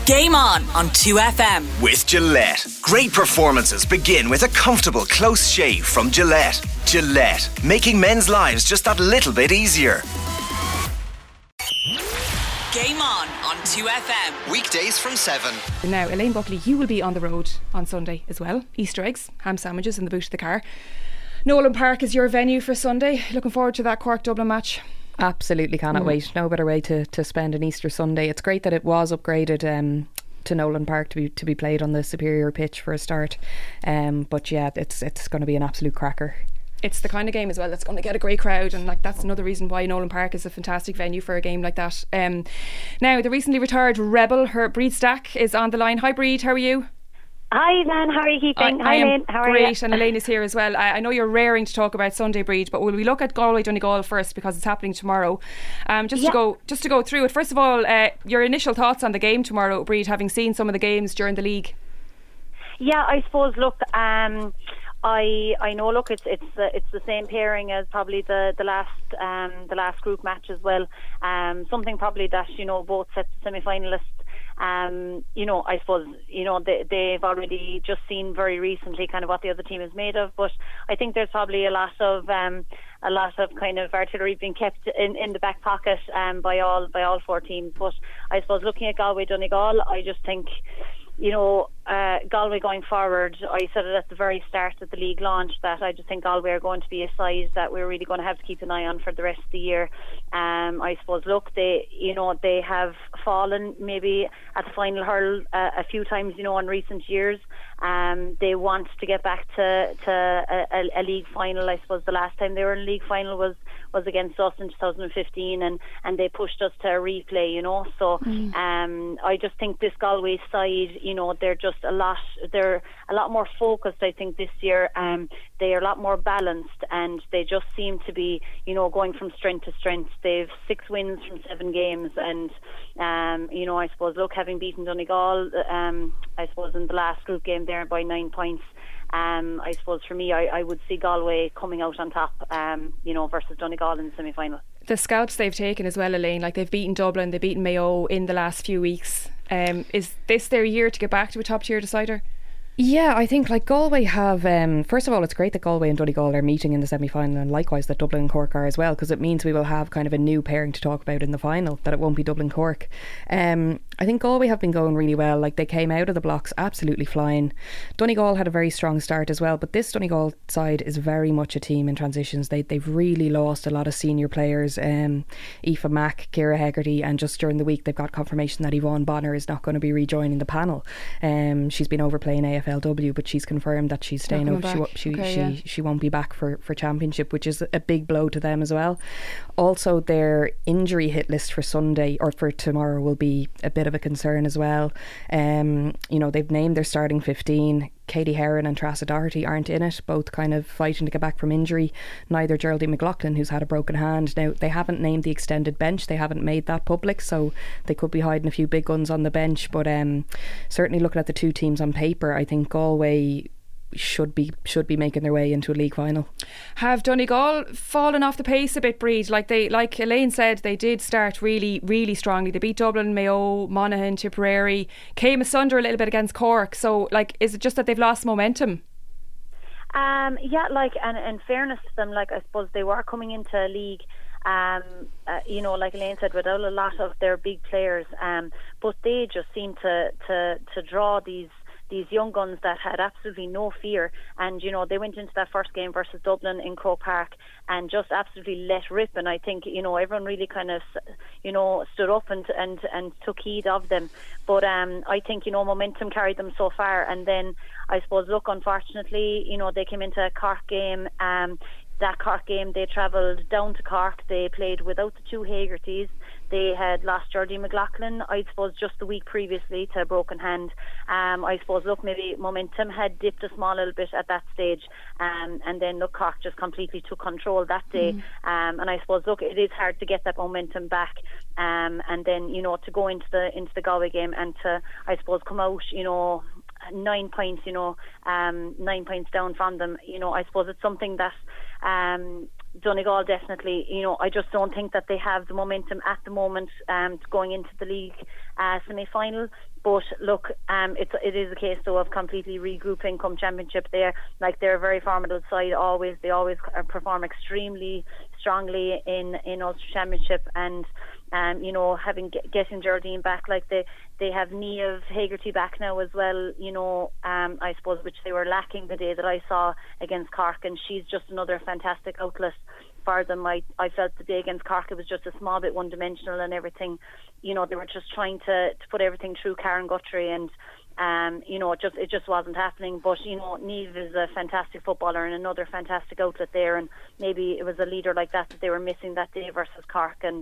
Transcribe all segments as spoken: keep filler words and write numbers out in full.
Game On on two F M. With Gillette. Great performances begin with a comfortable close shave from Gillette. Gillette, making men's lives just that little bit easier. Game On on two F M. Weekdays from seven. Now, Elaine Buckley, you will be on the road on Sunday as well. Easter eggs, ham sandwiches in the boot of the car. Nolan Park is your venue for Sunday. Looking forward to that Cork-Dublin match. Absolutely cannot mm. wait. No better way to, to spend an Easter Sunday. It's great that it was upgraded um, to Nolan Park to be to be played on the superior pitch for a start. Um, but yeah, it's it's going to be an absolute cracker. It's the kind of game as well that's going to get a great crowd, and like that's another reason why Nolan Park is a fantastic venue for a game like that. Um, now, the recently retired Rebel, her Breed Stack, is on the line. Hi Breed, how are you? Hi Lan, how are you keeping? I, Hi I am Elaine, how are great, you? and Elaine is here as well. I, I know you're raring to talk about Sunday, Breed, but will we look at Galway Donegal first because it's happening tomorrow? Um, just yeah. to go, just to go through it. First of all, uh, your initial thoughts on the game tomorrow, Breed, having seen some of the games during the league. Yeah, I suppose. Look, um, I I know. Look, it's it's uh, it's the same pairing as probably the the last um, the last group match as well. Um, something probably that you know both sets of semi-finalists. Um, you know, I suppose, you know, they, they've already just seen very recently kind of what the other team is made of, but I think there's probably a lot of um, a lot of kind of artillery being kept in, in the back pocket um, by all by all four teams. But I suppose looking at Galway Donegal, I just think, you know, uh, Galway going forward, I said it at the very start of the league launch that I just think Galway are going to be a side that we're really going to have to keep an eye on for the rest of the year. Um, I suppose, look, they, you know, they have fallen maybe at the final hurl uh, a few times, you know, in recent years. Um, they want to get back to, to a, a league final. I suppose the last time they were in a league final was, was against us in two thousand fifteen, and, and they pushed us to a replay, you know. So mm. um, I just think this Galway side, you know, they're just a lot, they're a lot more focused, I think, this year. Um, they are a lot more balanced, and they just seem to be, you know, going from strength to strength. They've six wins from seven games, and um, you know, I suppose, look, having beaten Donegal, um, I suppose in the last group game there by nine points. Um, I suppose for me, I, I would see Galway coming out on top, um, you know, versus Donegal in the semi-final. The scalps they've taken as well, Elaine, like they've beaten Dublin, they've beaten Mayo in the last few weeks. Um, is this their year to get back to a top tier decider? Yeah, I think like Galway have, um, first of all, it's great that Galway and Donegal are meeting in the semi-final, and likewise that Dublin and Cork are as well, because it means we will have kind of a new pairing to talk about in the final, that it won't be Dublin Cork. Um, I think Galway have been going really well. Like, they came out of the blocks absolutely flying. Donegal had a very strong start as well, but this Donegal side is very much a team in transitions. They, they've really lost a lot of senior players, um, Aoife Mack, Ciara Hegarty, and just during the week they've got confirmation that Yvonne Bonner is not going to be rejoining the panel. Um, she's been over playing A F L W, but she's confirmed that she's staying over. She she okay, she, yeah. she won't be back for, for championship, which is a big blow to them as well. Also, their injury hit list for Sunday or for tomorrow will be a bit of a concern as well. Um, you know, they've named their starting fifteen. Katie Heron and Trassa Doherty aren't in it, both kind of fighting to get back from injury. Neither Geraldine McLaughlin, who's had a broken hand. Now, they haven't named the extended bench, they haven't made that public, so they could be hiding a few big guns on the bench. But um, certainly looking at the two teams on paper, I think Galway should be should be making their way into a league final. Have Donegal fallen off the pace a bit, Breed? Like they, like Elaine said, they did start really, really strongly. They beat Dublin, Mayo, Monaghan, Tipperary, came asunder a little bit against Cork. So, like, is it just that they've lost momentum? Um, yeah, like, and in fairness to them, like, I suppose they were coming into a league, um, uh, you know, like Elaine said, without a lot of their big players, um, but they just seem to to to draw these. these young guns that had absolutely no fear, and you know, they went into that first game versus Dublin in Croke Park and just absolutely let rip. And I think, you know, everyone really kind of, you know, stood up and and, and took heed of them. But um, I think, you know, momentum carried them so far, and then I suppose, look, unfortunately, you know, they came into a Cork game. Um, that Cork game, they travelled down to Cork. They played without the two Hagertys. They had lost Geordie McLaughlin, I suppose, just the week previously to a broken hand. Um, I suppose, look, maybe momentum had dipped a small little bit at that stage, um, and then, look, Cork just completely took control that day. Mm. Um, and I suppose, look, it is hard to get that momentum back, um, and then, you know, to go into the into the Galway game and to, I suppose, come out, you know, nine points, you know, um, nine points down from them. You know, I suppose it's something that um, Donegal definitely, you know, I just don't think that they have the momentum at the moment um, going into the league uh, semi-final. But look, um, it's, it is a case though of completely regrouping come championship. They're like they're a very formidable side always. They always perform extremely strongly in in Ulster Championship, and um, you know, having getting Geraldine back, like they they have Niamh Hegarty back now as well. You know, um, I suppose which they were lacking the day that I saw against Cork, and she's just another fantastic outlet for them. I I felt the day against Cork it was just a small bit one dimensional and everything. You know, they were just trying to, to put everything through Karen Guthrie, and um, you know, it just it just wasn't happening. But you know, Niamh is a fantastic footballer and another fantastic outlet there, and maybe it was a leader like that that they were missing that day versus Cork. And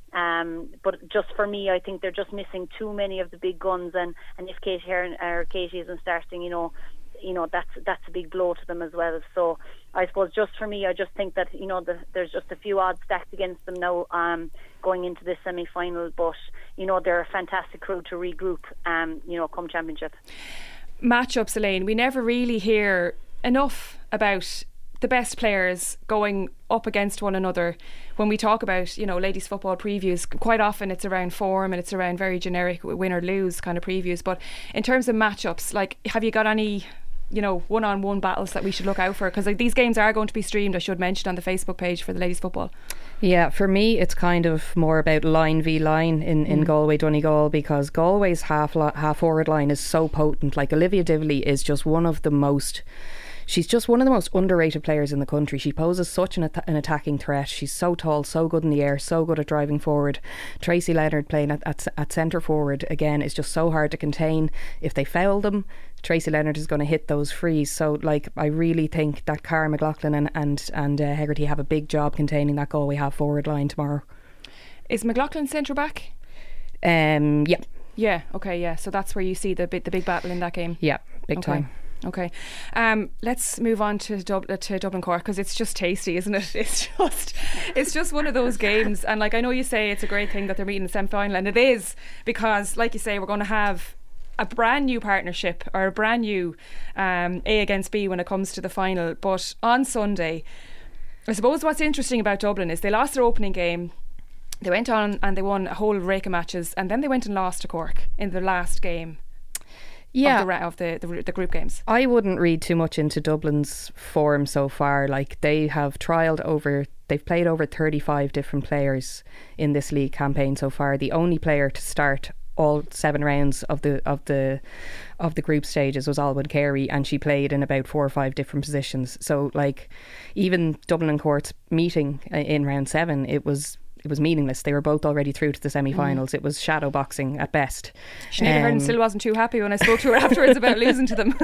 um, but just for me, I think they're just missing too many of the big guns, and, and if Katie Heron, or Katie isn't starting, you know, you know that's that's a big blow to them as well. So I suppose just for me, I just think that you know the, there's just a few odds stacked against them now um, going into this semi-final. But you know they're a fantastic crew to regroup. Um, you know, come championship. Matchups, Elaine. We never really hear enough about the best players going up against one another when we talk about, you know, ladies football previews. Quite often it's around form and it's around very generic win or lose kind of previews. But in terms of matchups, like, have you got any, you know, one-on-one battles that we should look out for? Because like, these games are going to be streamed, I should mention, on the Facebook page for the ladies football. Yeah, for me it's kind of more about line v line in, in mm. Galway Donegal, because Galway's half li- half forward line is so potent. Like, Olivia Divley is just one of the most She's just one of the most underrated players in the country. She poses such an, at- an attacking threat. She's so tall, so good in the air, so good at driving forward. Tracy Leonard playing at, at, at centre forward, again, is just so hard to contain. If they foul them, Tracy Leonard is going to hit those frees. So, like, I really think that Cara McLaughlin and, and, and uh, Hegarty have a big job containing that Galway half forward line tomorrow. Is McLaughlin centre back? Um, yeah. Yeah, okay, yeah. So that's where you see the big, the big battle in that game? Yeah, big okay. time. Okay, um, let's move on to, Dub- to Dublin Cork, because it's just tasty, isn't it? It's just, it's just one of those games. And like, I know you say it's a great thing that they're meeting in the semi-final, and it is, because like you say, we're going to have a brand new partnership, or a brand new um, A against B when it comes to the final. But on Sunday, I suppose what's interesting about Dublin is they lost their opening game. They went on and they won a whole rake of matches, and then they went and lost to Cork in their last game. Yeah, of, the, of the, the the group games. I wouldn't read too much into Dublin's form so far. Like, they have trialled over, they've played over thirty-five different players in this league campaign so far. The only player to start all seven rounds of the of the of the group stages was Alwyn Carey, and she played in about four or five different positions. So, like, even Dublin and Cork's meeting in round seven, it was. It was meaningless. They were both already through to the semi-finals. Mm. It was shadow boxing at best. Sinead um, Hearn still wasn't too happy when I spoke to her afterwards about losing to them.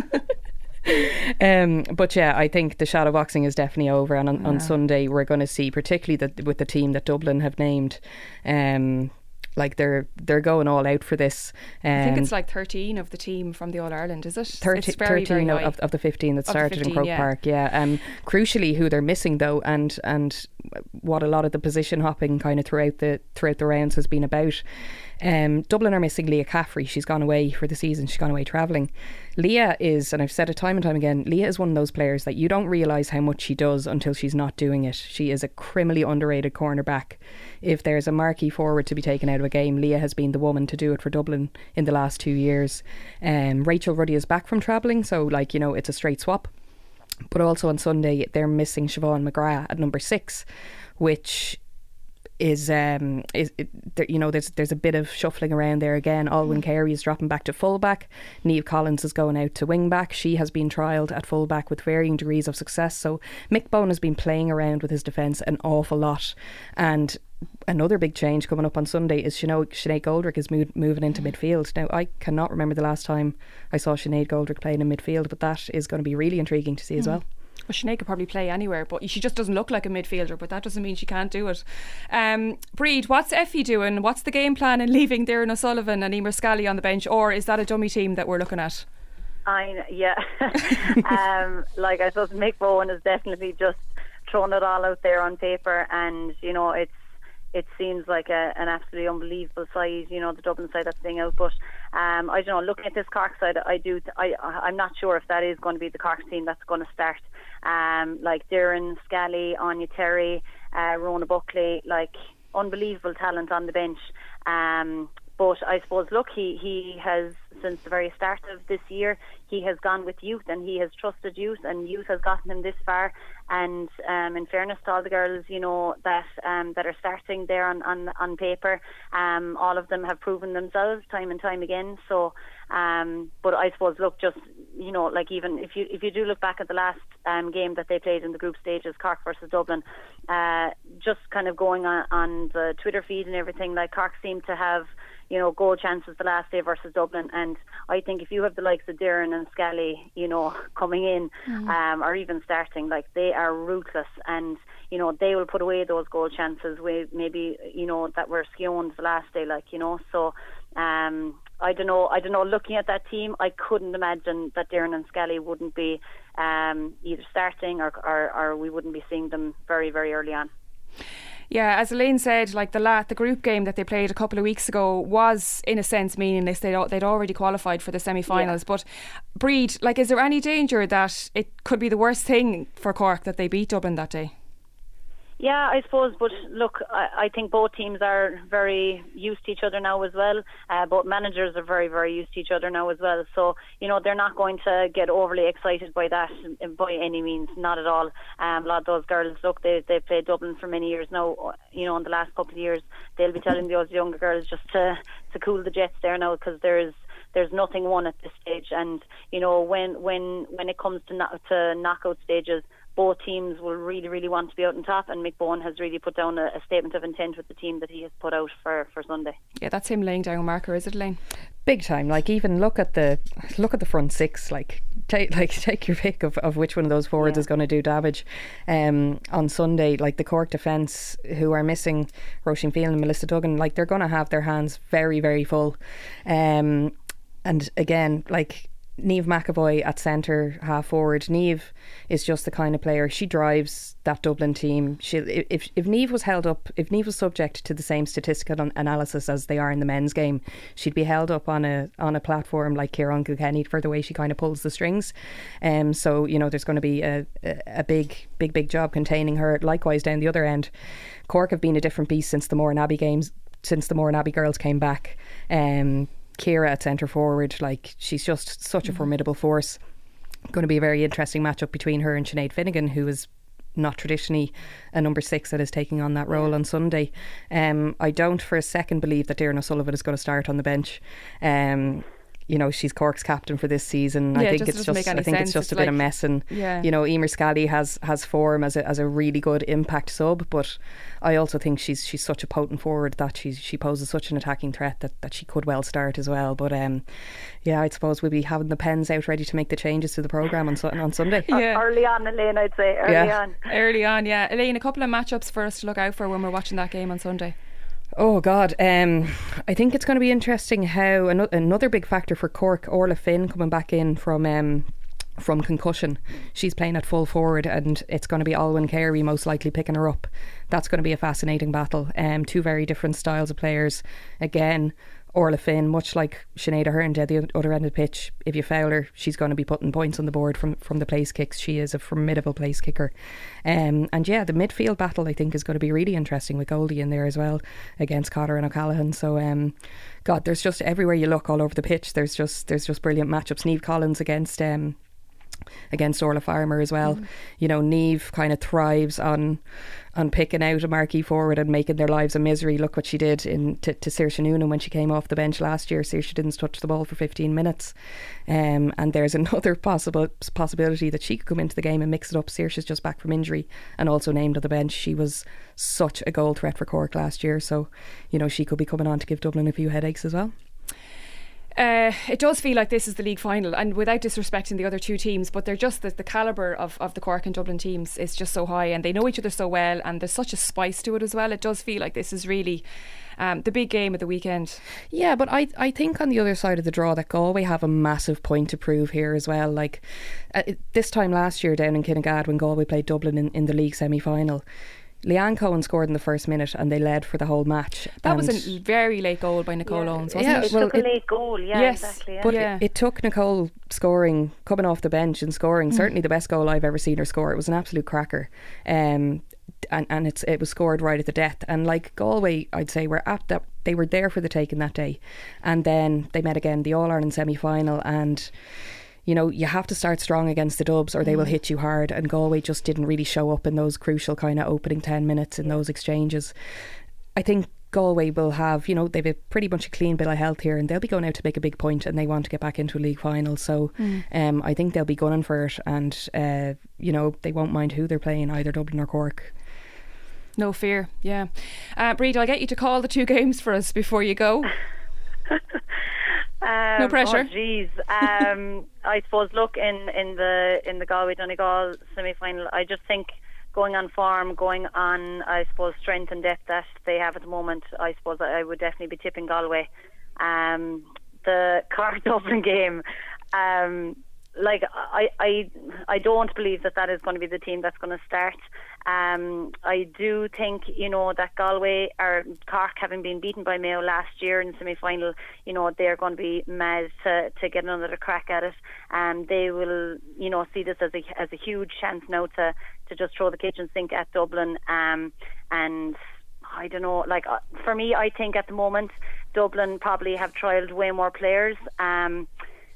um, but yeah, I think the shadow boxing is definitely over, and on, yeah. on Sunday we're going to see, particularly the, with the team that Dublin have named, um, like they're they're going all out for this. Um, I think it's like thirteen of the team from the All Ireland, is it? thirty, it's very, thirteen very of, of the fifteen that started fifteen, in Croke yeah. Park. Yeah. Um, crucially, who they're missing though, and and what a lot of the position hopping kind of throughout the throughout the rounds has been about. Um, Dublin are missing Leah Caffrey. She's gone away for the season. She's gone away travelling. Leah is, and I've said it time and time again, Leah is one of those players that you don't realise how much she does until she's not doing it. She is a criminally underrated cornerback. If there's a marquee forward to be taken out of a game, Leah has been the woman to do it for Dublin in the last two years. Um, Rachel Ruddy is back from travelling, so like, you know, it's a straight swap. But also on Sunday they're missing Siobhan McGrath at number six, which is um is it, there, you know there's there's a bit of shuffling around there again. Alwyn mm. Carey is dropping back to fullback. Niamh Collins is going out to wing back. She has been trialled at fullback with varying degrees of success. So Mick Bone has been playing around with his defence an awful lot. And another big change coming up on Sunday is Sinead, Sinead Goldrick is move, moving into midfield. Now, I cannot remember the last time I saw Sinead Goldrick playing in midfield, but that is going to be really intriguing to see mm. as well. Well, Sinead could probably play anywhere, but she just doesn't look like a midfielder, but that doesn't mean she can't do it. Um, Breed, what's Effie doing? What's the game plan in leaving Darren O'Sullivan and Emer Scally on the bench, or is that a dummy team that we're looking at? I yeah, um, like I suppose Mick Bowen has definitely just thrown it all out there on paper, and you know it's it seems like a, an absolutely unbelievable side, you know, the Dublin side that's being out. But um, I don't know, looking at this Cork side, I do, I, I'm not sure if that is going to be the Cork team that's going to start. Um, like Darren Scally, Anya Terry, uh, Rona Buckley, like unbelievable talent on the bench. Um, but I suppose, look, he, he has, since the very start of this year, he has gone with youth and he has trusted youth, and youth has gotten him this far. And um, in fairness to all the girls, you know, that um, that are starting there on, on, on paper, um, all of them have proven themselves time and time again. So, um, but I suppose, look, just, you know, like even if you if you do look back at the last um, game that they played in the group stages, Cork versus Dublin, uh, just kind of going on, on the Twitter feed and everything, like Cork seemed to have, you know, goal chances the last day versus Dublin. And I think if you have the likes of Darren and Scally, you know, coming in, mm. um, or even starting, like, they are ruthless, and, you know, they will put away those goal chances with maybe, you know, that were skewed the last day, like, you know. So um, I don't know, I don't know, looking at that team, I couldn't imagine that Darren and Scally wouldn't be um, either starting or, or, or we wouldn't be seeing them very, very early on. Yeah, as Elaine said, like the la- the group game that they played a couple of weeks ago was, in a sense, meaningless. They'd, they'd already qualified for the semi-finals. Yeah. But, Breed, like, is there any danger that it could be the worst thing for Cork that they beat Dublin that day? Yeah, I suppose, but look, I, I think both teams are very used to each other now as well. Uh, both managers are very, very used to each other now as well. So, you know, they're not going to get overly excited by that by any means, not at all. Um, a lot of those girls, look, they, they've played Dublin for many years now. You know, in the last couple of years, they'll be telling those younger girls just to, to cool the jets there now, because there's there's nothing won at this stage. And, you know, when when, when it comes to, no, to knockout stages, both teams will really, really want to be out on top, and Mick Bowen has really put down a, a statement of intent with the team that he has put out for, for Sunday. Yeah, that's him laying down a marker, is it, Elaine? Big time. Like, even look at the look at the front six. Like, take like take your pick of, of which one of those forwards yeah. is going to do damage. Um, on Sunday, like the Cork defence, who are missing Roisin Phelan and Melissa Duggan, like they're going to have their hands very, very full. Um, and again, like, Niamh McAvoy at centre, half forward. Niamh is just the kind of player, she drives that Dublin team. She, if if Niamh was held up, if Niamh was subject to the same statistical analysis as they are in the men's game, she'd be held up on a on a platform like Kieran Kilkenny for the way she kind of pulls the strings. Um, so, you know, there's going to be a, a, a big, big, big job containing her. Likewise, down the other end, Cork have been a different beast since the Moore Abbey games, since the Moore Abbey girls came back. Um, Ciara at centre forward, like, she's just such a formidable force. Going to be a very interesting matchup between her and Sinead Finnegan, who is not traditionally a number six that is taking on that role on Sunday. Um, I don't for a second believe that Darren O'Sullivan is going to start on the bench. Um, you know, she's Cork's captain for this season. Yeah, I think it it's just I think sense. it's just it's a like, bit of mess, and yeah. you know, Emer Scally has has form as a as a really good impact sub, but I also think she's she's such a potent forward that she's she poses such an attacking threat that, that she could well start as well. But um, yeah, I suppose we'll be having the pens out ready to make the changes to the programme on on Sunday. Yeah. Early on, Elaine, I'd say early yeah. on. Early on, yeah. Elaine, a couple of matchups for us to look out for when we're watching that game on Sunday. Oh God, um, I think it's going to be interesting how an- another big factor for Cork, Orla Finn coming back in from um, from concussion. She's playing at full forward, and it's going to be Alwyn Carey most likely picking her up. That's going to be a fascinating battle. Um, two very different styles of players. Again, Orla Finn, much like Sinead Ahern at the other end of the pitch, if you foul her, she's going to be putting points on the board from, from the place kicks. She is a formidable place kicker. Um, and yeah, the midfield battle I think is going to be really interesting with Goldie in there as well against Cotter and O'Callaghan. So um, God, there's just everywhere you look all over the pitch, there's just there's just brilliant matchups. Niamh Collins against um, against Orla Farmer as well. Mm. You know, Niamh kind of thrives on on picking out a marquee forward and making their lives a misery. Look what she did in to, to Saoirse Noonan when she came off the bench last year. Saoirse didn't touch the ball for fifteen minutes, um, and there's another possible possibility that she could come into the game and mix it up. Saoirse's just back from injury and also named on the bench. She was such a goal threat for Cork last year, so you know, she could be coming on to give Dublin a few headaches as well. Uh, it does feel like this is the league final, and without disrespecting the other two teams, but they're just the, the calibre of, of the Cork and Dublin teams is just so high, and they know each other so well, and there's such a spice to it as well. It does feel like this is really um, the big game of the weekend. Yeah, but I I think on the other side of the draw that Galway have a massive point to prove here as well. Like uh, this time last year down in Kinnegad when Galway played Dublin in, in the league semi-final, Leanne Cohen scored in the first minute and they led for the whole match. That was a very late goal by Nicole yeah. Owens, wasn't Yeah, it? It well, took a it- late goal, yeah, Yes, exactly. Yeah. But Yeah. it, it took Nicole scoring, coming off the bench and scoring, Mm. certainly the best goal I've ever seen her score. It was an absolute cracker. Um, and and it's it was scored right at the death. And like Galway, I'd say were apt that they were there for the taking that day. And then they met again the All-Ireland semi-final, and you know, you have to start strong against the Dubs or they will hit you hard, and Galway just didn't really show up in those crucial kind of opening ten minutes in those exchanges. I think Galway will have, you know, they've a pretty much a clean bill of health here, and they'll be going out to make a big point and they want to get back into a league final. So um, I think they'll be gunning for it, and uh, you know, they won't mind who they're playing, either Dublin or Cork. No fear, yeah. Uh, Breed, I'll get you to call the two games for us before you go. Um, No pressure. Oh, jeez. Um, I suppose. Look, in, in the in the Galway Donegal semi-final, I just think going on form, going on, I suppose, strength and depth that they have at the moment, I suppose I would definitely be tipping Galway. Um, the Cork Dublin game. Um, like I, I, I don't believe that that is going to be the team that's going to start. Um, I do think, you know, that Galway or Cork, having been beaten by Mayo last year in the semi-final, you know, they're going to be mad to, to get another crack at it. Um, they will, you know, see this as a as a huge chance now to, to just throw the kitchen sink at Dublin. Um, and I don't know, like uh, for me, I think at the moment Dublin probably have trialled way more players. Um,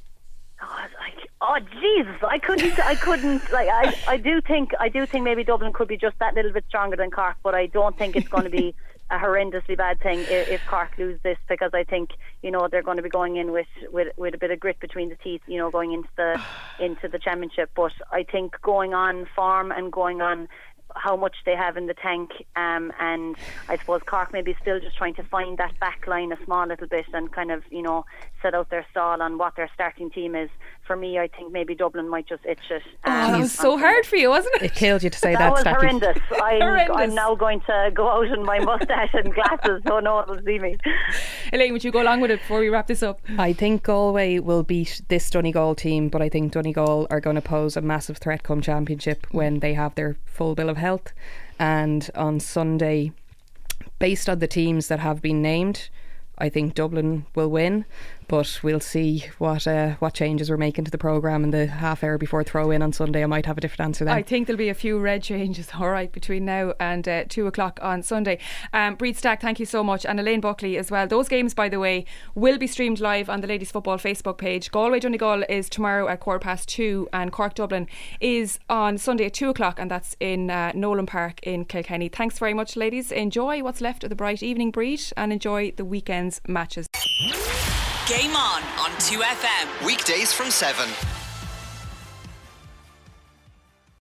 Oh, like, oh Jesus! I couldn't. I couldn't. Like, I, I do think. I do think maybe Dublin could be just that little bit stronger than Cork, but I don't think it's going to be a horrendously bad thing if, if Cork lose this, because I think, you know, they're going to be going in with, with with a bit of grit between the teeth, you know, going into the into the championship. But I think going on form and going on how much they have in the tank, um, and I suppose Cork maybe still just trying to find that back line a small little bit and kind of, you know, set out their stall on what their starting team is. For me, I think maybe Dublin might just itch it. Oh, Um, that was so hard for you, wasn't it? It killed you to say that that, was Stacky. horrendous. I'm, Horrendous. I'm now going to go out in my moustache and glasses so no one will see me. Elaine, would you go along with it before we wrap this up? I think Galway will beat this Donegal team, but I think Donegal are going to pose a massive threat come championship when they have their full bill of health. And on Sunday, based on the teams that have been named, I think Dublin will win, but we'll see what uh, what changes we're making to the programme in the half hour before throw in on Sunday. I might have a different answer then. I think there'll be a few red changes, all right, between now and uh, two o'clock on Sunday. Um, Breed Stack, thank you so much, and Elaine Buckley as well. Those games, by the way, will be streamed live on the Ladies Football Facebook page. Galway Donegal is tomorrow at quarter past two, and Cork Dublin is on Sunday at two o'clock, and that's in uh, Nolan Park in Kilkenny. Thanks very much, ladies. Enjoy what's left of the bright evening, Breed, and enjoy the weekend's matches. Game on on two F M. Weekdays from seven.